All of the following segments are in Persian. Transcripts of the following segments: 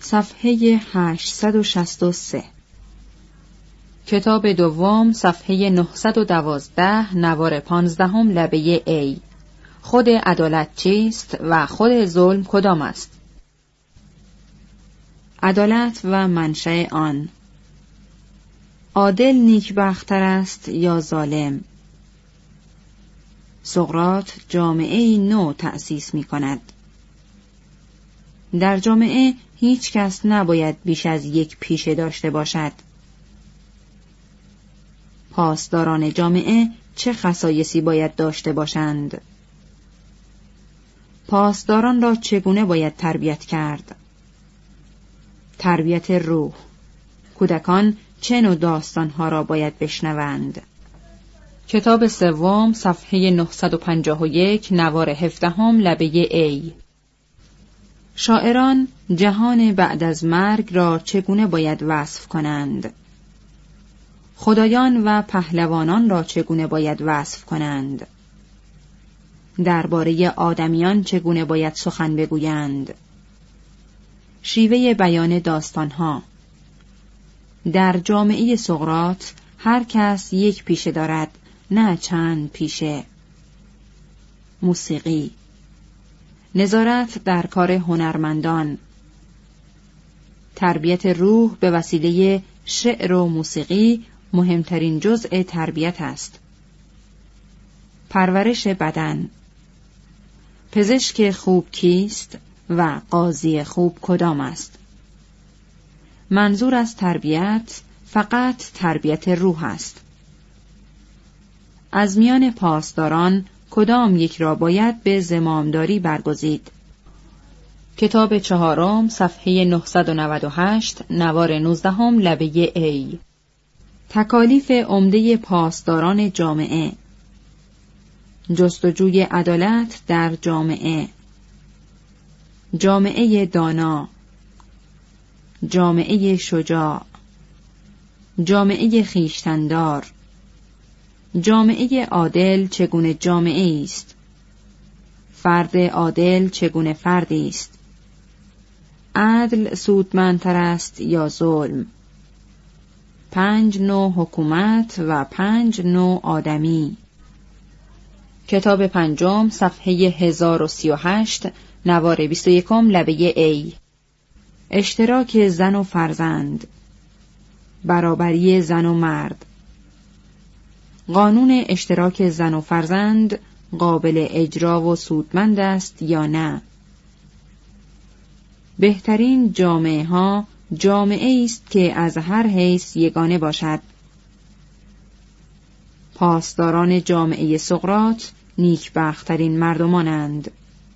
صفحه 863. کتاب دوم صفحه 912 نوار 15 لبه A. خود عدالت چیست و خود ظلم کدام است؟ عدالت و منشأ آن. عادل نیکبخت‌تر است یا ظالم؟ سقراط جامعه‌ای نو تأسیس می‌کند. در جامعه هیچ کس نباید بیش از یک پیشه داشته باشد. پاسداران جامعه چه خصایصی باید داشته باشند؟ پاسداران را چگونه باید تربیت کرد؟ تربیت روح. کودکان چه نوع داستانها را باید بشنوند؟ کتاب سوم صفحه 951 نوار 17 لبه A. شاعران جهان بعد از مرگ را چگونه باید وصف کنند؟ خدایان و پهلوانان را چگونه باید وصف کنند؟ درباره آدمیان چگونه باید سخن بگویند؟ شیوه بیان داستانها. در جامعه سقراط هر کس یک پیشه دارد، نه چند پیشه. موسیقی. نظارت در کار هنرمندان. تربیت روح به وسیله شعر و موسیقی مهمترین جزء تربیت است. پرورش بدن. پزشک خوب کیست و قاضی خوب کدام است؟ منظور از تربیت فقط تربیت روح است. از میان پاسداران کدام یک را باید به زمامداری برگزید؟ کتاب چهارم صفحه 998 نوار 19 لبه A. تکالیف عمده پاسداران جامعه. جستجوی عدالت در جامعه. جامعه دانا. جامعه شجاع. جامعه خویشتن‌دار. جامعه عادل چگونه جامعه است؟ فرد عادل چگونه فردی است؟ عدل سودمندتر است یا ظلم؟ 5 نوع حکومت و 5 نوع آدمی. کتاب پنجم صفحه 1038 نوار 21 لبه A. اشتراک زن و فرزند. برابری زن و مرد. قانون اشتراک زن و فرزند قابل اجرا و سودمند است یا نه؟ بهترین جامعه ها جامعه است که از هر حیث یگانه باشد. پاسداران جامعه سقراط نیکبخت‌ترین مردمانند.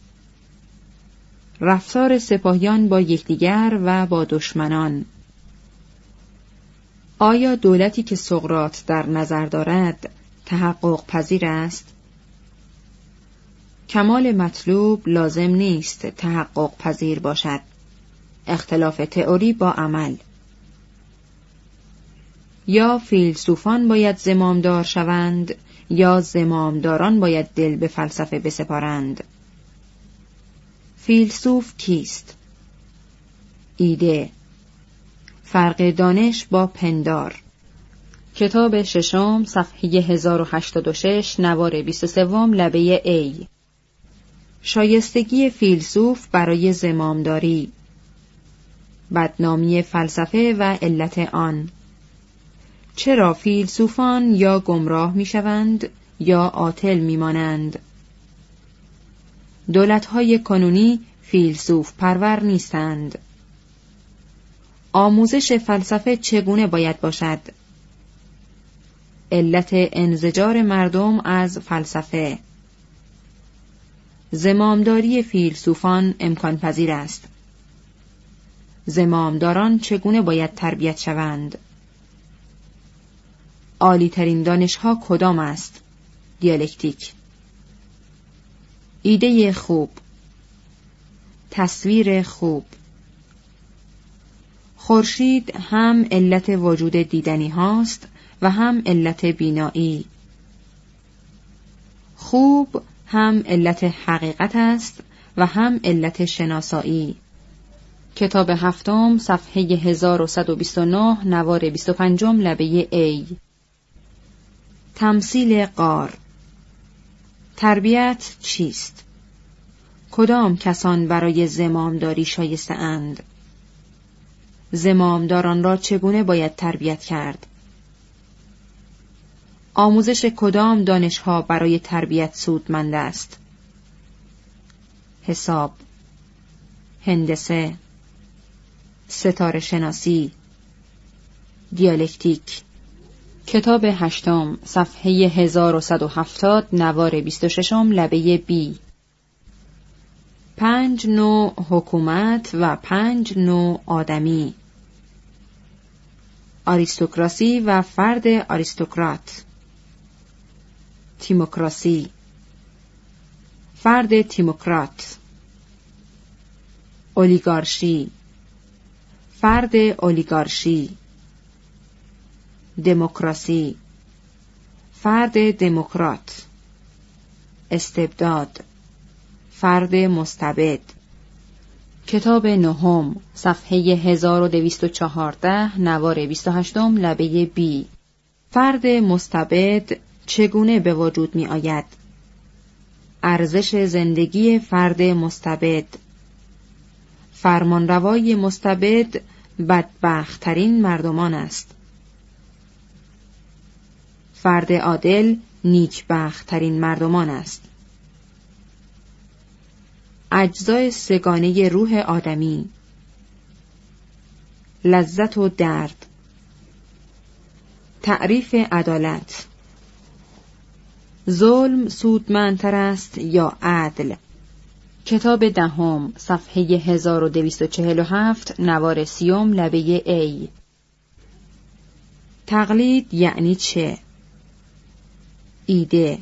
رفتار سپاهیان با یکدیگر و با دشمنان. آیا دولتی که سقراط در نظر دارد تحقق پذیر است؟ کمال مطلوب لازم نیست تحقق پذیر باشد. اختلاف تئوری با عمل. یا فیلسوفان باید زمامدار شوند یا زمامداران باید دل به فلسفه بسپارند. فیلسوف کیست؟ ایده. فرق دانش با پندار. کتاب ششم صفحه 1086 نوار 23 لبه A. شایستگی فیلسوف برای زمامداری. بدنامی فلسفه و علت آن. چرا فیلسوفان یا گمراه میشوند یا عاطل میمانند؟ دولت‌های کنونی فیلسوف پرور نیستند. آموزش فلسفه چگونه باید باشد؟ علت انزجار مردم از فلسفه. زمامداری فیلسوفان امکان پذیر است. زمامداران چگونه باید تربیت شوند؟ عالی‌ترین دانش‌ها کدام است؟ دیالکتیک. ایده خوب. تصویر خوب. خورشید هم علت وجود دیدنی هاست و هم علت بینایی. خوب هم علت حقیقت است و هم علت شناسایی. کتاب هفتم صفحه 1129 نوار 25 لبه A. تمثیل غار. تربیت چیست؟ کدام کسان برای زمامداری شایسته اند؟ زمامداران را چگونه باید تربیت کرد؟ آموزش کدام دانش‌ها برای تربیت سودمند است؟ حساب، هندسه، ستاره شناسی، دیالکتیک. کتاب هشتم صفحه 1170 نوار 26 لبه B. 5 نوع حکومت و 5 نوع آدمی. آریستوکراسی و فرد آریستوکرات. تیموکراسی، فرد تیموکرات. اولیگارشی، فرد اولیگارشی. دموکراسی، فرد دموکرات. استبداد، فرد مستبد. کتاب نهم صفحه 1214 نوار 28 لبه B. فرد مستبد چگونه به وجود می آید؟ ارزش زندگی فرد مستبد. فرمانروای مستبد بدبخت‌ترین مردمان است. فرد عادل نیکبخت‌ترین مردمان است. اجزای سگانه روح آدمی. لذت و درد. تعریف عدالت. ظلم سودمندتر است یا عدل؟ کتاب دهم صفحه 1247 نوار 30 لبه A. تقلید یعنی چه؟ ایده.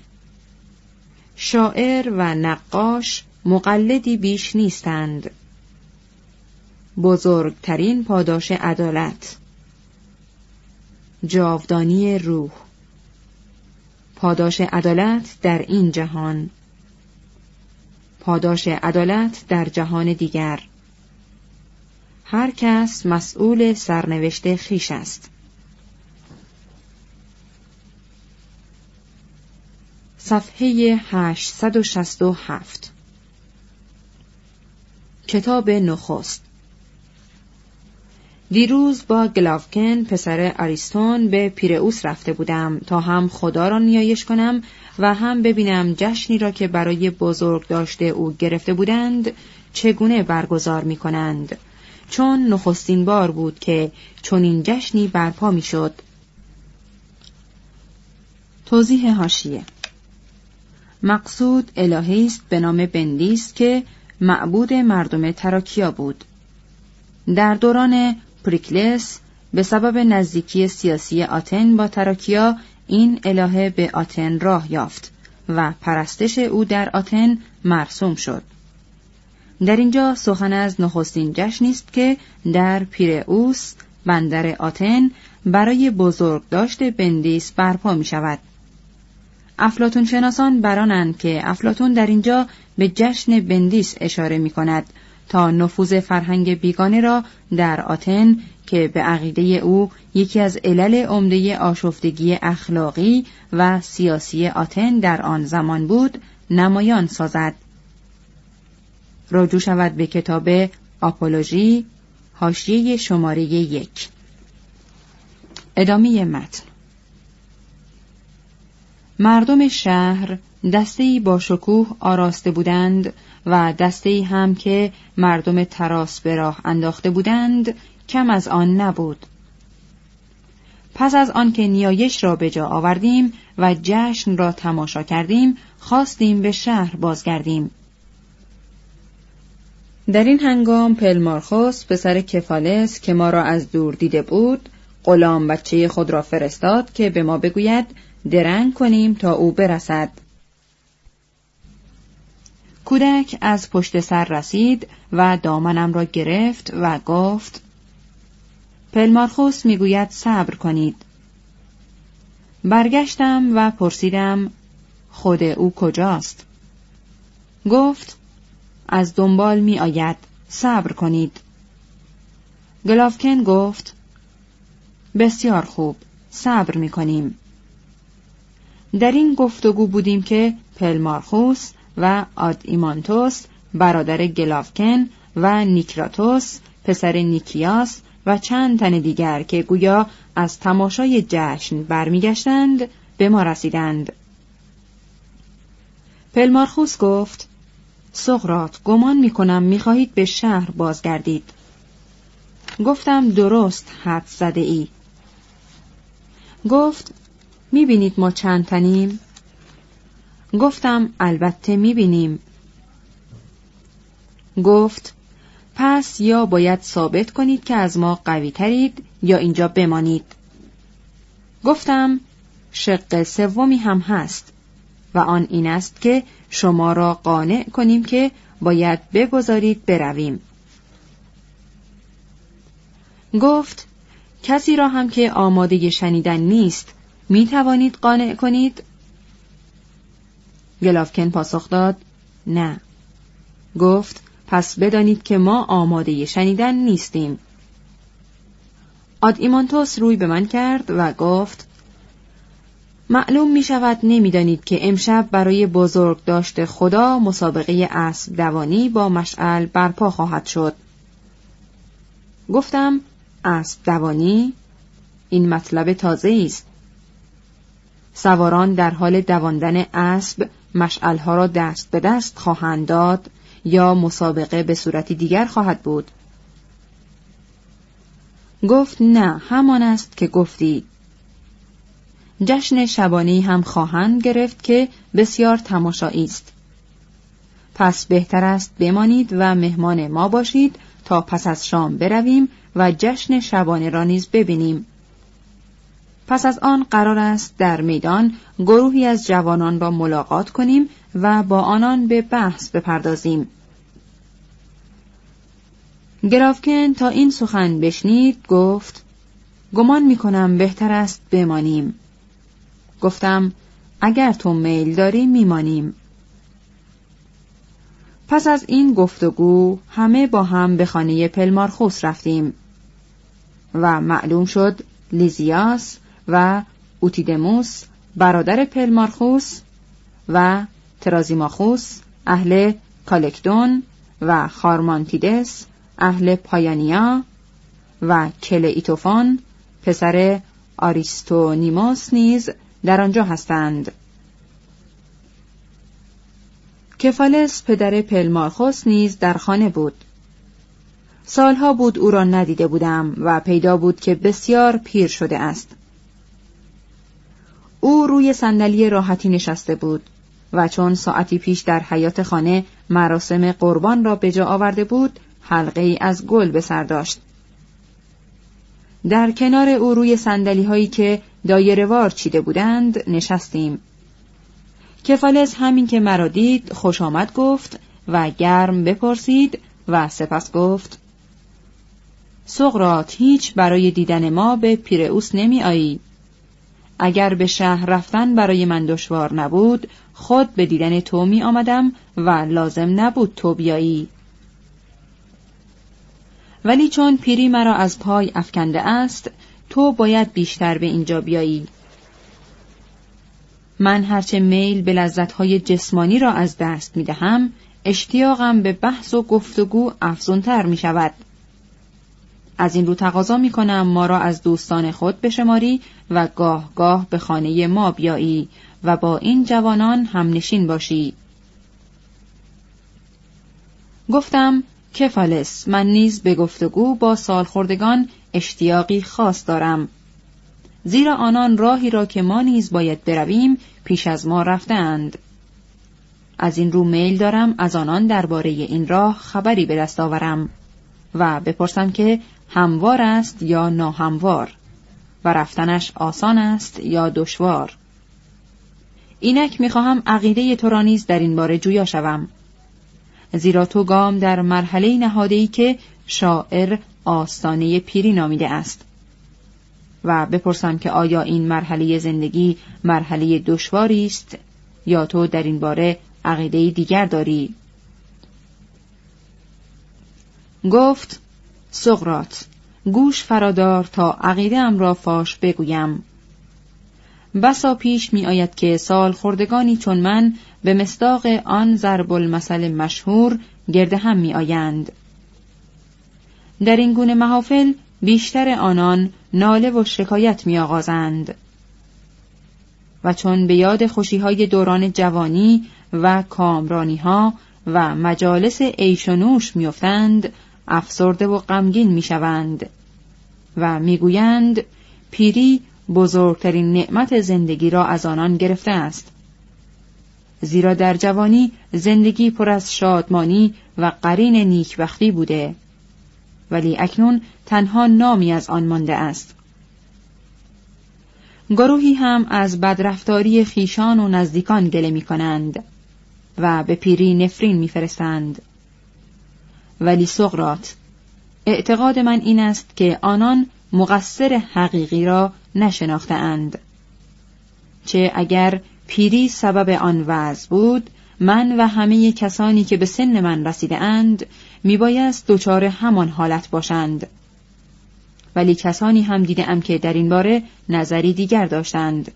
شاعر و نقاش مقلدی بیش نیستند. بزرگترین پاداش عدالت. جاودانی روح. پاداش عدالت در این جهان. پاداش عدالت در جهان دیگر. هر کس مسئول سرنوشت خویش است. صفحه 867. کتاب نخست. دیروز با گلاوکن پسر آریستون به پیرئوس رفته بودم تا هم خدا را نیایش کنم و هم ببینم جشنی را که برای بزرگ داشته او گرفته بودند چگونه برگزار می کنند، چون نخستین بار بود که چنین جشنی برپا می شد. توضیح حاشیه. مقصود الهی است به نام بندیس که معبود مردم تراکیا بود. در دوران پریکلس به سبب نزدیکی سیاسی آتن با تراکیا این الهه به آتن راه یافت و پرستش او در آتن مرسوم شد. در اینجا سخن از نخستین جشنی است که در پیرئوس بندر آتن برای بزرگداشت بندیس برپا می شود. افلاطون شناسان برانند که افلاطون در اینجا به جشن بندیس اشاره می کند تا نفوذ فرهنگ بیگانه را در آتن که به عقیده او یکی از علل عمده آشفتگی اخلاقی و سیاسی آتن در آن زمان بود نمایان سازد. رجوع شود به کتاب آپولوژی حاشیه شماره 1. ادامه متن. مردم شهر دسته‌ای با شکوه آراسته بودند و دسته‌ای هم که مردم تراس به راه انداخته بودند کم از آن نبود. پس از آن که نیایش را به جا آوردیم و جشن را تماشا کردیم خواستیم به شهر بازگردیم. در این هنگام پلمارخوس پسر کفالس که ما را از دور دیده بود غلام بچه خود را فرستاد که به ما بگوید درنگ کنیم تا او برسد. کودک از پشت سر رسید و دامنم را گرفت و گفت پلمارخوس میگوید صبر کنید. برگشتم و پرسیدم خود او کجاست؟ گفت از دنبال می آید، صبر کنید. گلاوکن گفت: بسیار خوب، صبر می‌کنیم. در این گفتگو بودیم که پلمارخوس و آدیمانتوس برادر گلاوکن و نیکراتوس پسر نیکیاس و چند تن دیگر که گویا از تماشای جشن برمیگشتند به ما رسیدند. پلمارخوس گفت: سقراط، گمان می‌کنم می‌خواهید به شهر بازگردید. گفتم: درست حدس زده ای. گفت: می‌بینید ما چند تنیم؟ گفتم: البته می‌بینیم. گفت: پس یا باید ثابت کنید که از ما قوی ترید یا اینجا بمانید. گفتم: شق سومی هم هست و آن این است که شما را قانع کنیم که باید بگذارید برویم. گفت: کسی را هم که آماده شنیدن نیست می توانید قانع کنید؟ گلاوکن پاسخ داد: نه. گفت: پس بدانید که ما آماده شنیدن نیستیم. آدیمانتوس روی به من کرد و گفت: معلوم می شود نمی دانید که امشب برای بزرگ داشت خدا مسابقه اسب دوانی با مشعل برپا خواهد شد. گفتم: اسب دوانی؟ این مطلب تازه است. سواران در حال دواندن اسب مشعلها را دست به دست خواهند داد یا مسابقه به صورتی دیگر خواهد بود؟ گفت: نه، همان است که گفتی. جشن شبانه‌ای هم خواهند گرفت که بسیار تماشایی است. پس بهتر است بمانید و مهمان ما باشید تا پس از شام برویم و جشن شبانه را نیز ببینیم. پس از آن قرار است در میدان گروهی از جوانان را ملاقات کنیم و با آنان به بحث بپردازیم. گلاوکن تا این سخن بشنید گفت: گمان می‌کنم بهتر است بمانیم. گفتم: اگر تو میل داری میمانیم. پس از این گفتگو همه با هم به خانه پلمارخوس رفتیم و معلوم شد لیزیاس و اوتیدموس برادر پلمارخوس و ترازیماخوس اهل کالکدون و خارمانتیدس اهل پایانیا و کلئیتوفان پسر آریستونیموس نیز در آنجا هستند. کفالس پدر پلمارخوس نیز در خانه بود. سالها بود او را ندیده بودم و پیدا بود که بسیار پیر شده است. او روی صندلی راحتی نشسته بود و چون ساعتی پیش در حیاط خانه مراسم قربان را به جا آورده بود، حلقه ای از گل به سر داشت. در کنار او روی صندلی هایی که دایره‌وار چیده بودند نشستیم. کفالس همین که مرا دید خوش آمد گفت و گرم بپرسید و سپس گفت: سقراط، هیچ برای دیدن ما به پیرئوس نمی آیی؟ اگر به شهر رفتن برای من دشوار نبود خود به دیدن تو می آمدم و لازم نبود تو بیایی. ولی چون پیری مرا از پای افکنده است تو باید بیشتر به اینجا بیایی. من هرچه میل به لذت‌های جسمانی را از دست می‌دهم، اشتیاقم به بحث و گفتگو افزونتر می‌شود. از این رو تقاضا می‌کنم ما را از دوستان خود بشماری و گاه گاه به خانه ما بیایی و با این جوانان همنشین باشی. گفتم: کفالس، من نیز به گفتگو با سالخوردگان اشتیاقی خاص دارم، زیرا آنان راهی را که ما نیز باید برویم پیش از ما رفتند. از این رو میل دارم از آنان درباره این راه خبری به دست آورم و بپرسم که هموار است یا ناهموار و رفتنش آسان است یا دشوار. اینک میخواهم عقیده تو را نیز در این باره جویا شوم، زیرا تو گام در مرحله نهاده‌ای که شاعر آستانه پیری نامیده است و بپرسم که آیا این مرحله زندگی مرحله دشواری است یا تو در این باره عقیده دیگر داری؟ گفت: سقراط، گوش فرادار تا عقیده‌ام را فاش بگویم. بسا پیش می آید که سال خردگانی چون من به مصداق آن ضرب المثل مشهور گرد هم می آیند. در این گونه محافل بیشتر آنان ناله و شکایت می آغازند و چون به یاد خوشی‌های دوران جوانی و کامرانی‌ها و مجالس عیش و نوش می افتند، افسرده و غمگین می شوند و می گویند پیری بزرگترین نعمت زندگی را از آنان گرفته است. زیرا در جوانی زندگی پر از شادمانی و قرین نیکبختی بوده، ولی اکنون تنها نامی از آن مانده است. گروهی هم از بدرفتاری خویشان و نزدیکان گله می کنند و به پیری نفرین می فرستند. ولی سقراط، اعتقاد من این است که آنان مقصر حقیقی را نشناختند. چه اگر پیری سبب آن وضع بود، من و همه کسانی که به سن من رسیده اند میبایست دچار همان حالت باشند. ولی کسانی هم دیدم که در این باره نظری دیگر داشتند.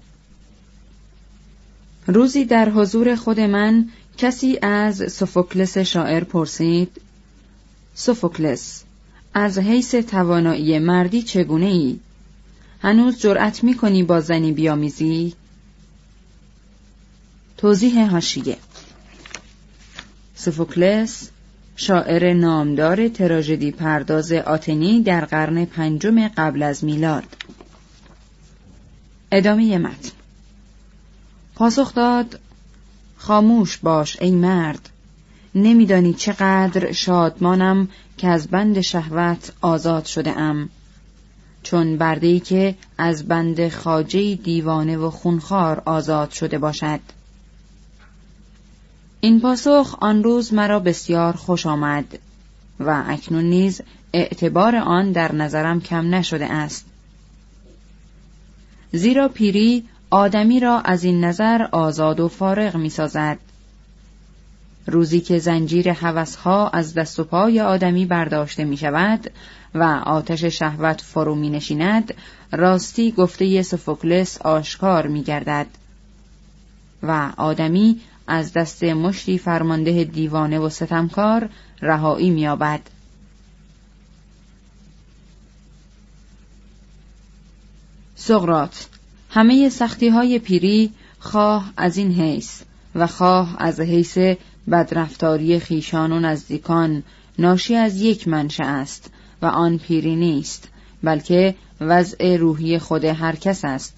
روزی در حضور خود من کسی از سوفوکلس شاعر پرسید: سوفوکلس، از حیث توانایی مردی چگونه ای؟ هنوز جرأت می‌کنی با زنی بیامیزی؟ توضیح حاشیه: سوفوکلس شاعر نامدار تراژدی پرداز آتنی در قرن 5 قبل از میلاد. ادامه متن. پاسخ داد: خاموش باش ای مرد، نمیدانی چقدر شادمانم که از بند شهوت آزاد شده ام، چون برده‌ای که از بند خواجه‌ای دیوانه و خونخوار آزاد شده باشد. این پاسخ آن روز مرا بسیار خوش آمد و اکنون نیز اعتبار آن در نظرم کم نشده است. زیرا پیری آدمی را از این نظر آزاد و فارغ می سازد. روزی که زنجیر هوس‌ها از دست و پای آدمی برداشته می شود و آتش شهوت فرو می نشیند، راستی گفته سوفوکلس آشکار می گردد و آدمی از دست مشتی فرمانده دیوانه و ستمکار رهایی می یابد. سقراط، همه سختی‌های پیری خواه از این حیث و خواه از حیث بدرفتاری خویشان و نزدیکان ناشی از یک منشأ است و آن پیری نیست، بلکه وضع روحی خود هر کس است.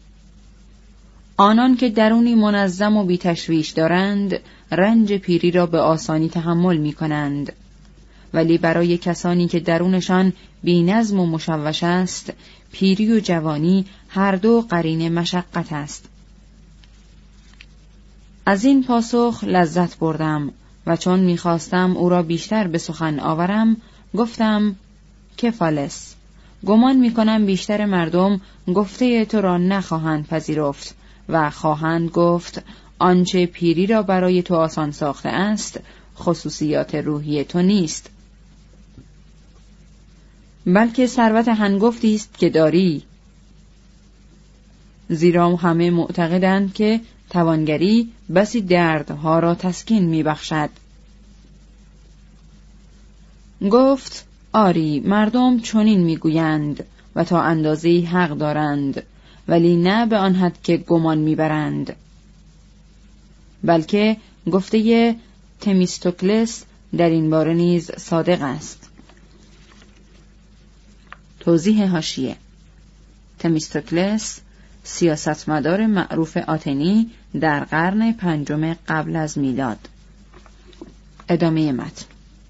آنان که درونی منظم و بی تشویش دارند، رنج پیری را به آسانی تحمل می کنند. ولی برای کسانی که درونشان بی نظم و مشوش است، پیری و جوانی هر دو قرین مشقت است. از این پاسخ لذت بردم و چون می‌خواستم او را بیشتر به سخن آورم، گفتم: کفالس، گمان می‌کنم بیشتر مردم گفته تو را نخواهند پذیرفت و خواهند گفت آنچه پیری را برای تو آسان ساخته است خصوصیات روحی تو نیست، بلکه ثروت هنگفتی است که داری. زیرا همه معتقدند که توانگری بسی دردها را تسکین می‌بخشد. گفت: آری، مردم چنین می‌گویند و تا اندازه‌ای حق دارند، ولی نه به آن حد که گمان می‌برند. بلکه گفته تمیستوکلس در این باره نیز صادق است. توضیح حاشیه: تمیستوکلس سیاستمدار معروف آتنی در قرن 5 قبل از میلاد. ادامه متن.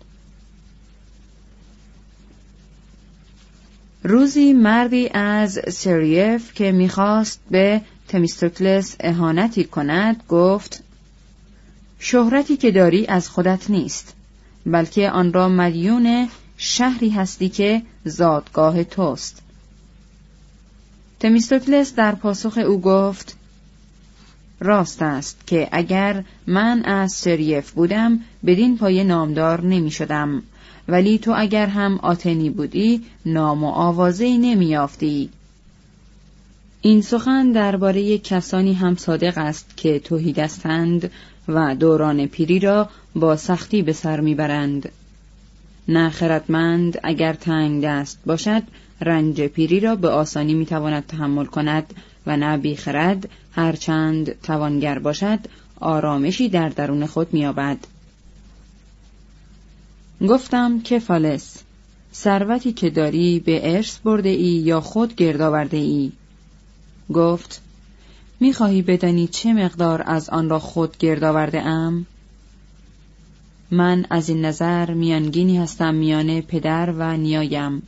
روزی مردی از سریف که می‌خواست به تمیستوکلس اهانتی کند گفت: شهرتی که داری از خودت نیست، بلکه آن را مدیون شهری هستی که زادگاه توست. تمیستوکلس در پاسخ او گفت: راست است که اگر من از سریف بودم بدین پایه نامدار نمی شدم ولی تو اگر هم آتنی بودی نام و آوازه‌ای نمی‌یافتی. این سخن درباره کسانی هم صادق است که تهیدستند و دوران پیری را با سختی به سر میبرند. نه خردمند اگر تنگ دست باشد رنج پیری را به آسانی میتواند تحمل کند و نه بیخرد هرچند توانگر باشد آرامشی در درون خود مییابد. گفتم که فالس، ثروتی که داری به ارث برده ای یا خود گرد آورده ای؟ گفت میخواهی بدانی چه مقدار از آن را خود گرد آورده ام؟ من از این نظر میانگینی هستم میان پدر و نیایم.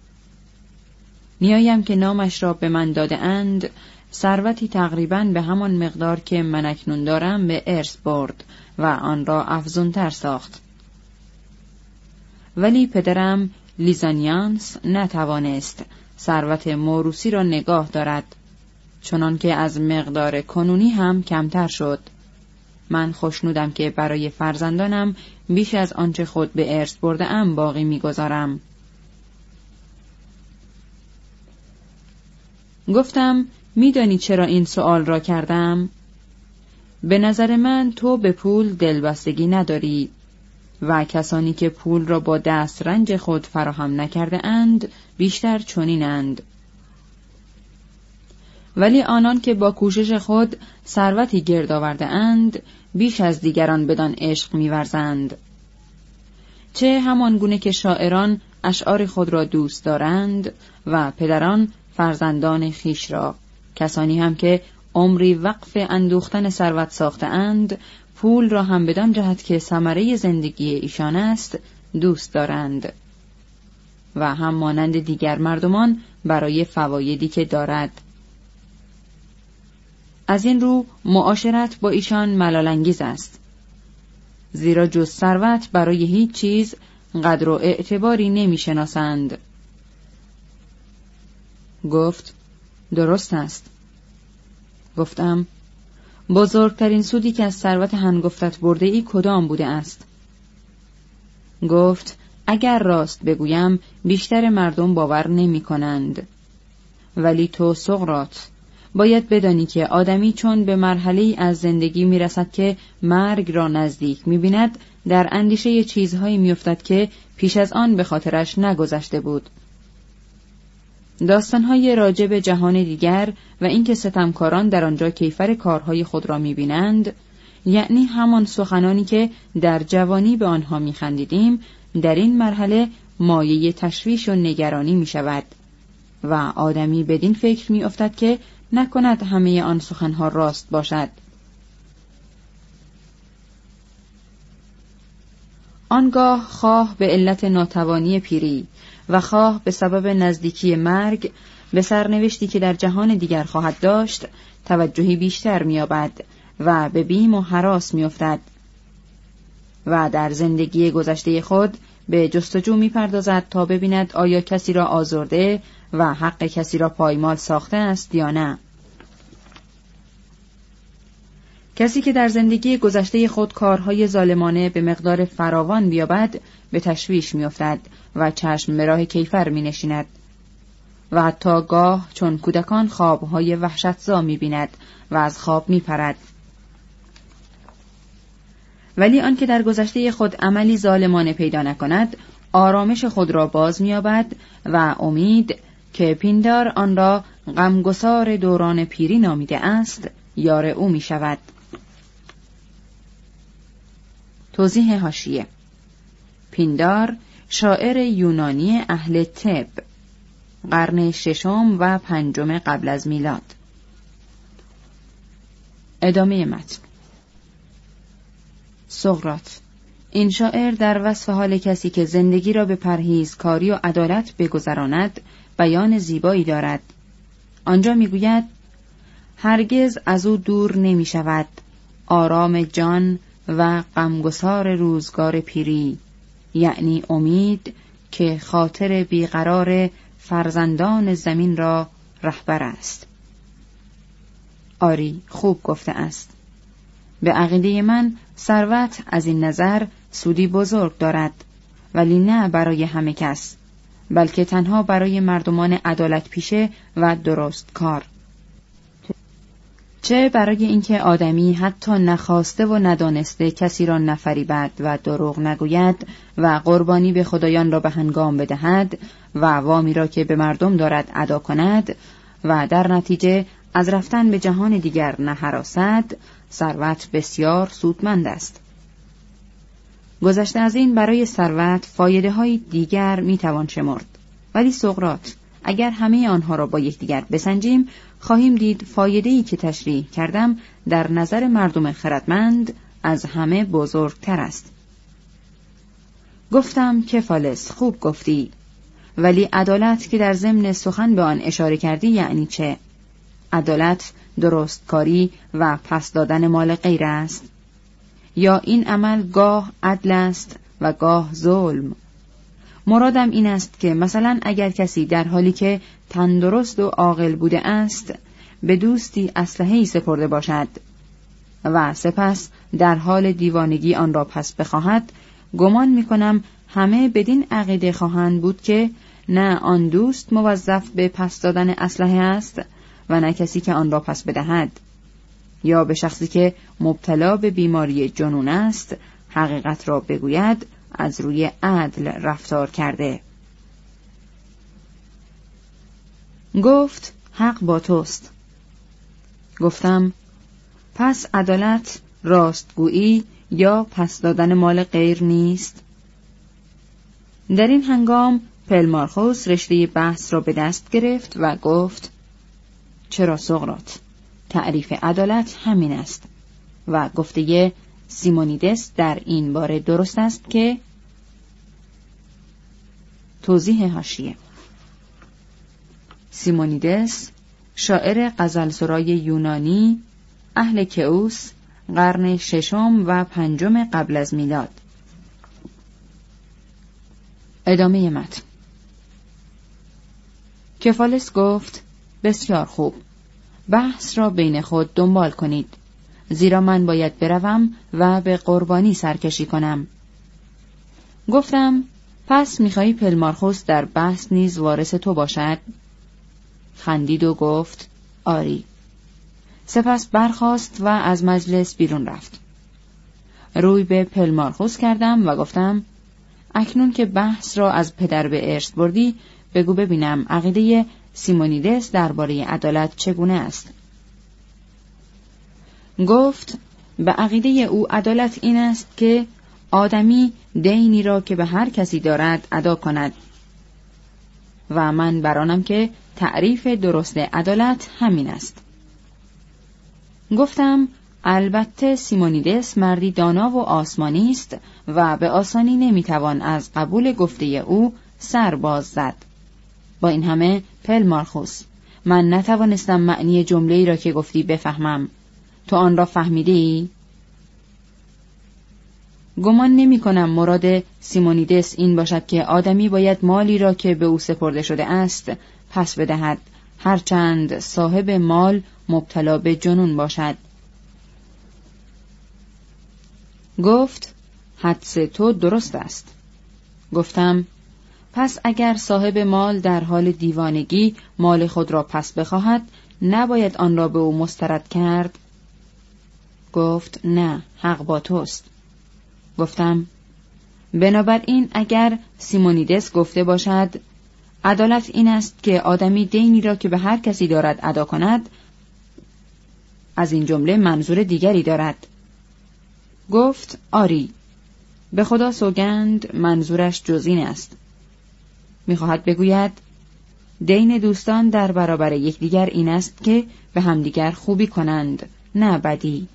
نیایم که نامش را به من داده اند ثروتی تقریباً به همان مقدار که من اکنون دارم به ارث برد و آن را افزونتر ساخت. ولی پدرم لیزانیانس نتوانست ثروت موروثی را نگاه دارد، چنان که از مقدار کنونی هم کمتر شد. من خوشنودم که برای فرزندانم بیش از آنچه خود به ارث برده ام باقی می‌گذارم. گفتم میدانی چرا این سؤال را کردم؟ به نظر من تو به پول دلبستگی نداری و کسانی که پول را با دست رنج خود فراهم نکرده اند بیشتر چنینند. ولی آنان که با کوشش خود ثروتی گرد آورده اند بیش از دیگران بدان عشق می‌ورزند. چه همان گونه که شاعران اشعار خود را دوست دارند و پدران فرزندان خیش را، کسانی هم که عمری وقف اندوختن ثروت ساخته اند پول را هم بدان جهت که ثمره زندگی ایشان است دوست دارند و هم مانند دیگر مردمان برای فوایدی که دارد. از این رو معاشرت با ایشان ملال‌انگیز است، زیرا جز ثروت برای هیچ چیز قدر و اعتباری نمی‌شناسند. گفت درست است. گفتم بزرگترین سودی که از ثروت هنگفتت برده ای کدام بوده است؟ گفت اگر راست بگویم بیشتر مردم باور نمی کنند. ولی تو سقراط باید بدانی که آدمی چون به مرحله‌ای از زندگی می رسد که مرگ را نزدیک می بیند در اندیشه چیزهایی می افتد که پیش از آن به خاطرش نگذشته بود. داستانهای راجع به جهان دیگر و اینکه ستمکاران در آنجا کیفر کارهای خود را می‌بینند، یعنی همان سخنانی که در جوانی به آنها می‌خندیدیم، در این مرحله مایه تشویش و نگرانی می‌شود و آدمی بدین فکر می‌افتد که نکند همه آن سخنها راست باشد. آنگاه خواه به علت ناتوانی پیری و خواه به سبب نزدیکی مرگ به سرنوشتی که در جهان دیگر خواهد داشت توجهی بیشتر می‌یابد و به بیم و هراس می‌افتد و در زندگی گذشته خود به جستجو می‌پردازد تا ببیند آیا کسی را آزرده و حق کسی را پایمال ساخته است یا نه. کسی که در زندگی گذشته خود کارهای ظالمانه به مقدار فراوان بیابد به تشویش می‌افتد و چشم به راه کیفر می‌نشیند و حتی گاه چون کودکان خوابهای وحشتزا می‌بیند و از خواب می‌پرد. ولی آن که در گذشته خود عملی ظالمانه پیدا نکند آرامش خود را باز می‌یابد و امید که پیندار آن را غمگسار دوران پیری نامیده است یار او می‌شود. توضیح حاشیه: پیندار شاعر یونانی اهل طب، قرن ششم و پنجم قبل از میلاد. ادامه متن. سقراط: این شاعر در وصف حال کسی که زندگی را به پرهیزکاری و عدالت بگذراند بیان زیبایی دارد. آنجا میگوید هرگز از او دور نمی شود آرام جان و غمگسار روزگار پیری، یعنی امید که خاطر بیقرار فرزندان زمین را رهبر است. آری، خوب گفته است. به عقیده من ثروت از این نظر سودی بزرگ دارد ولی نه برای همه کس، بلکه تنها برای مردمان عدالت پیشه و درست کار. چه برای اینکه آدمی حتی نخواسته و ندانسته کسی را نفریبد و دروغ نگوید و قربانی به خدایان را به هنگام بدهد و وامی را که به مردم دارد ادا کند و در نتیجه از رفتن به جهان دیگر نهراسد، ثروت بسیار سودمند است. گذشته از این برای ثروت فایده های دیگر میتوان شمرد، ولی سقراط اگر همه آنها را با یکدیگر بسنجیم خواهیم دید فایده‌ای که تشریح کردم در نظر مردم خردمند از همه بزرگتر است. گفتم کفالس خوب گفتی، ولی عدالت که در ضمن سخن به آن اشاره کردی یعنی چه؟ عدالت درستکاری و پس دادن مال غیر است؟ یا این عمل گاه عدل است و گاه ظلم؟ مرادم این است که مثلا اگر کسی در حالی که تندرست و عاقل بوده است به دوستی اسلحه‌ای سپرده باشد و سپس در حال دیوانگی آن را پس بخواهد، گمان می‌کنم همه بدین عقیده خواهند بود که نه آن دوست موظف به پس دادن اسلحه است و نه کسی که آن را پس بدهد، یا به شخصی که مبتلا به بیماری جنون است حقیقت را بگوید از روی عدل رفتار کرده. گفت حق با توست. گفتم پس عدالت راستگویی یا پس دادن مال غیر نیست؟ در این هنگام پلمارخوس رشته بحث را به دست گرفت و گفت چرا سقراط، تعریف عدالت همین است و گفته سیمونیدس در این باره درست است که توضیح حاشیه: سیمونیدس شاعر غزلسرای یونانی، اهل کئوس، قرن 6 و 5 قبل از میلاد. ادامه متن. کفالس گفت بسیار خوب، بحث را بین خود دنبال کنید، زیرا من باید بروم و به قربانی سرکشی کنم. گفتم پس میخوایی پلمارخوس در بحث نیز وارث تو باشد؟ خندید و گفت آری. سپس برخاست و از مجلس بیرون رفت. روی به پلمارخوس کردم و گفتم اکنون که بحث را از پدر به ارث بردی، بگو ببینم عقیده سیمونیدس درباره عدالت چگونه است؟ گفت به عقیده او عدالت این است که آدمی دینی را که به هر کسی دارد ادا کند و من برانم که تعریف درست عدالت همین است. گفتم البته سیمونیدس مردی دانا و آسمانی است و به آسانی نمیتوان از قبول گفته او سر باز زد. با این همه پلمارخوس، من نتوانستم معنی جمله‌ای را که گفتی بفهمم. تو آن را فهمیدی؟ گمان نمی کنم مراد سیمونیدس این باشد که آدمی باید مالی را که به او سپرده شده است پس بدهد، هرچند صاحب مال مبتلا به جنون باشد. گفت حدس تو درست است. گفتم پس اگر صاحب مال در حال دیوانگی مال خود را پس بخواهد، نباید آن را به او مسترد کرد؟ گفت نه، حق با توست. گفتم بنابراین اگر سیمونیدس گفته باشد عدالت این است که آدمی دینی را که به هر کسی دارد ادا کند، از این جمله منظور دیگری دارد. گفت آری، به خدا سوگند منظورش جز این است. میخواهد بگوید دین دوستان در برابر یکدیگر این است که به همدیگر خوبی کنند، نه بدی.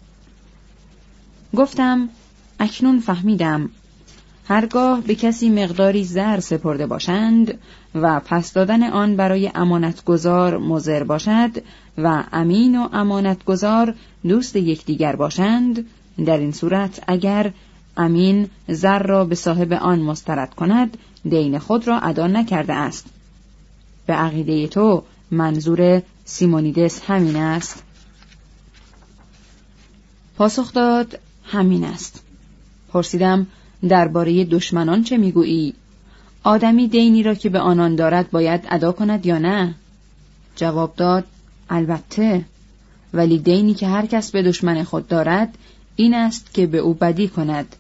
گفتم اکنون فهمیدم. هرگاه به کسی مقداری زر سپرده باشند و پس دادن آن برای امانتگزار مضر باشد و امین و امانتگزار دوست یکدیگر باشند، در این صورت اگر امین زر را به صاحب آن مسترد کند، دین خود را ادا نکرده است. به عقیده تو منظور سیمونیدس همین است؟ پاسخ داد همین است. پرسیدم درباره دشمنان چه میگویی؟ آدمی دینی را که به آنان دارد باید ادا کند یا نه؟ جواب داد: البته، ولی دینی که هر کس به دشمن خود دارد این است که به او بدی کند.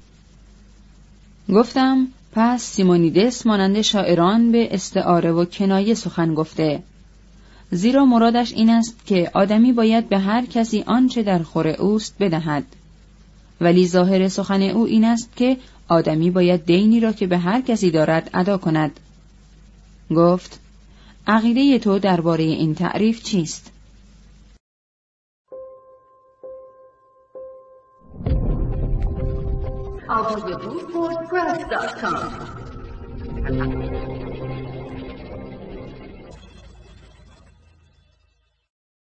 گفتم: پس سیمونیدس مانند شاعران به استعاره و کنایه سخن گفته، زیرا مرادش این است که آدمی باید به هر کسی آنچه در خور اوست بدهد، ولی ظاهر سخن او این است که آدمی باید دینی را که به هر کسی دارد ادا کند. گفت: عقیده تو درباره این تعریف چیست؟ audiobook.press.com